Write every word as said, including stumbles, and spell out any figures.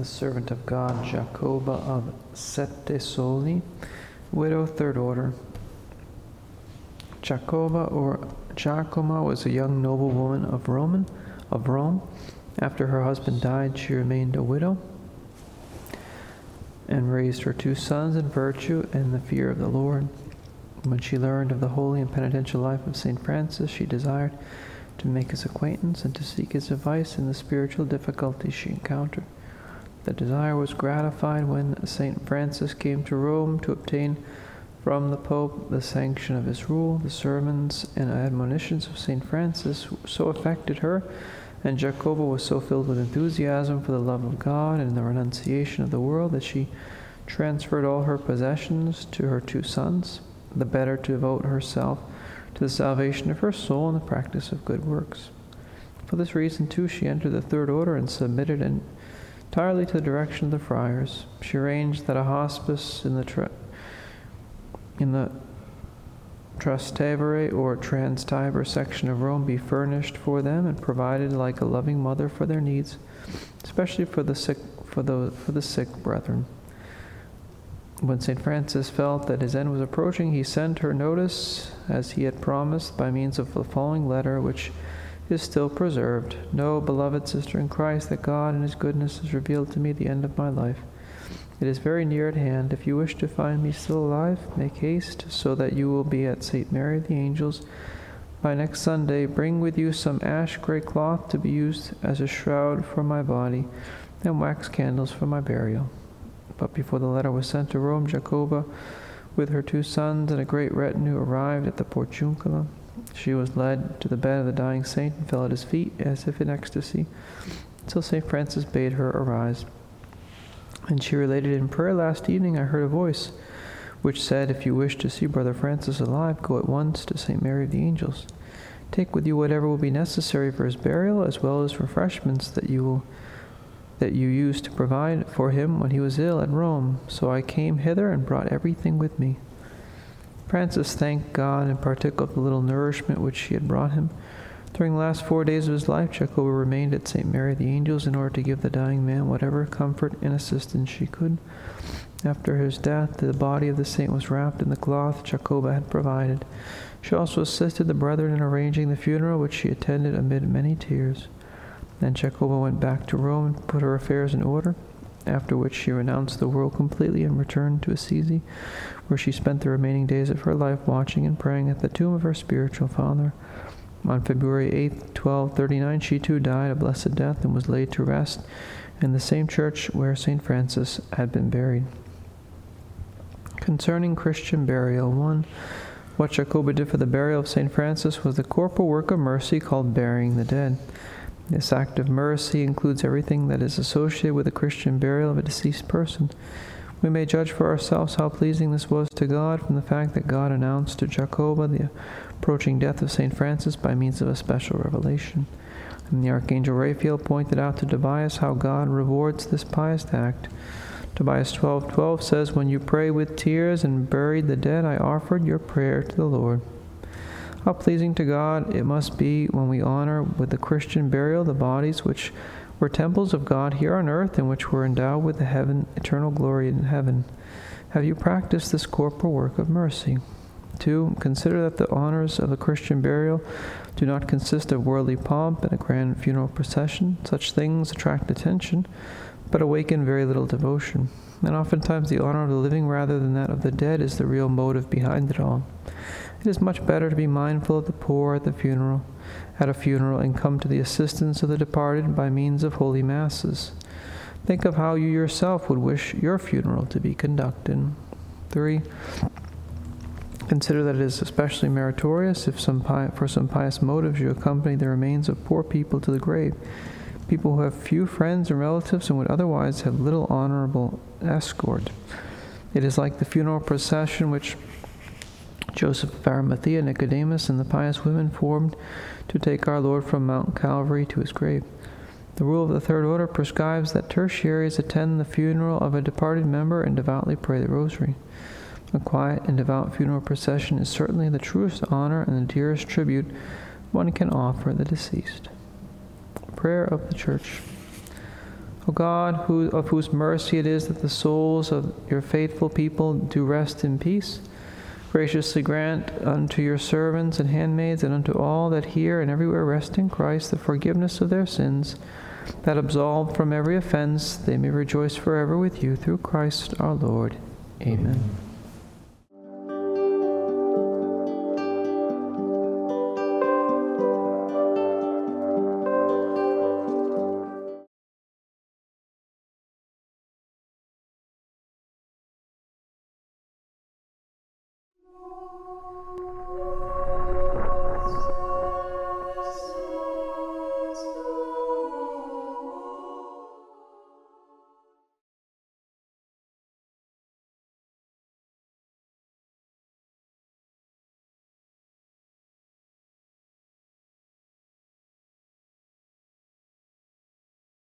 the servant of God, Jacoba of Sette Soli, widow, third order. Jacoba or Giacomo was a young noblewoman of Roman, of Rome. After her husband died, she remained a widow and raised her two sons in virtue and the fear of the Lord. When she learned of the holy and penitential life of Saint Francis, she desired to make his acquaintance and to seek his advice in the spiritual difficulties she encountered. The desire was gratified when Saint Francis came to Rome to obtain from the Pope the sanction of his rule. The sermons and admonitions of Saint Francis so affected her, and Jacoba was so filled with enthusiasm for the love of God and the renunciation of the world that she transferred all her possessions to her two sons, the better to devote herself to the salvation of her soul and the practice of good works. For this reason, too, she entered the third order and submitted entirely to the direction of the friars. She arranged that a hospice in the tra- in the Trastevere or Trans-Tiber section of Rome be furnished for them and provided like a loving mother for their needs, especially for the sick for the for the sick brethren. When Saint Francis felt that his end was approaching, he sent her notice, as he had promised, by means of the following letter, which is still preserved. Know, beloved sister in Christ, that God in his goodness has revealed to me the end of my life. It is very near at hand. If you wish to find me still alive, make haste, so that you will be at Saint Mary of the Angels by next Sunday. Bring with you some ash-gray cloth to be used as a shroud for my body, and wax candles for my burial. But before the letter was sent to Rome, Jacoba, with her two sons and a great retinue, arrived at the Portiuncula. She was led to the bed of the dying saint and fell at his feet as if in ecstasy, until Saint Francis bade her arise. And she related, in prayer last evening I heard a voice which said, if you wish to see Brother Francis alive, go at once to Saint Mary of the Angels. Take with you whatever will be necessary for his burial, as well as refreshments that you will that you used to provide for him when he was ill at Rome. So I came hither and brought everything with me. Francis thanked God and partook of the little nourishment which she had brought him. During the last four days of his life, Jacoba remained at Saint Mary of the Angels in order to give the dying man whatever comfort and assistance she could. After his death, the body of the saint was wrapped in the cloth Jacoba had provided. She also assisted the brethren in arranging the funeral, which she attended amid many tears. Then Jacoba went back to Rome and put her affairs in order, after which she renounced the world completely and returned to Assisi, where she spent the remaining days of her life watching and praying at the tomb of her spiritual father. On February eighth, twelve thirty-nine, she too died a blessed death and was laid to rest in the same church where Saint Francis had been buried. Concerning Christian burial, one, what Jacoba did for the burial of Saint Francis was the corporal work of mercy called burying the dead. This act of mercy includes everything that is associated with the Christian burial of a deceased person. We may judge for ourselves how pleasing this was to God from the fact that God announced to Jacoba the approaching death of Saint Francis by means of a special revelation. And the Archangel Raphael pointed out to Tobias how God rewards this pious act. Tobias twelve twelve says, when you pray with tears and buried the dead, I offered your prayer to the Lord. How pleasing to God it must be when we honor with the Christian burial the bodies which were temples of God here on earth and which were endowed with the heaven, eternal glory in heaven. Have you practiced this corporal work of mercy? Two, consider that the honors of the Christian burial do not consist of worldly pomp and a grand funeral procession. Such things attract attention, but awaken very little devotion. And oftentimes the honor of the living rather than that of the dead is the real motive behind it all. It is much better to be mindful of the poor at the funeral, at a funeral, and come to the assistance of the departed by means of holy masses. Think of how you yourself would wish your funeral to be conducted. Three, consider that it is especially meritorious if some pi- for some pious motives you accompany the remains of poor people to the grave, people who have few friends and relatives and would otherwise have little honorable escort. It is like the funeral procession which Joseph of Arimathea, Nicodemus, and the pious women formed to take our Lord from Mount Calvary to his grave. The rule of the Third Order prescribes that tertiaries attend the funeral of a departed member and devoutly pray the Rosary. A quiet and devout funeral procession is certainly the truest honor and the dearest tribute one can offer the deceased. Prayer of the Church. O God, who, of whose mercy it is that the souls of your faithful people do rest in peace, graciously grant unto your servants and handmaids and unto all that here and everywhere rest in Christ the forgiveness of their sins, that absolved from every offense they may rejoice forever with you through Christ our Lord. Amen.